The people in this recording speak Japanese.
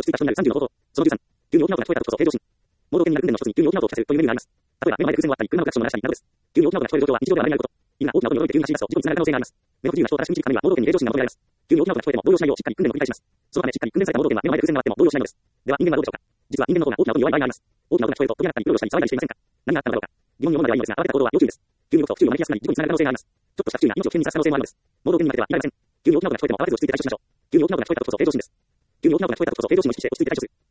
いた場所になる30の方法。その13、急に大きな音が聞こえた時こそ平常心。盲導犬になる訓練の一つに急に大きな音を聞かせるというメニューがあります。例えば、目の前で偶然をあったり、車のクラクションを鳴らしたりなどです。急に大きな音が聞こえる状況は日常では稀になること。今、大きな音によって急な心拍を事故につながる可能性があります。目の不自由な人を正しく導くためには、盲導犬に平常心が求められます。急に大きな音が聞こえても動揺しないようしっかり訓練を繰り返します。そのためしっかり訓練された盲導犬は目の前で偶然があっても動揺しないのです。では、人間はどうでしょうか。実は人間の方が大きな音に弱い場合があります。大きな音が聞こえると飛び上がったり、うろうろしたり、騒いだりしていませんか。何があったのだろうか。疑問に思うまではいいのですが、慌てた行動は要注意です。急に動くと不注意を招きやすくなり、事故につながる可能性があります。ちょっとした不注意が命を危険にさらす可能性もあるのです。盲導犬に負けてはいられません。急に大きな音が聞こえても慌てず落ち着いて対処しましょう。急に大きな音が聞こえた時こそ平常心です。急に大きな音が聞こえた時こそ平常心を意識して落ち着いて対処する。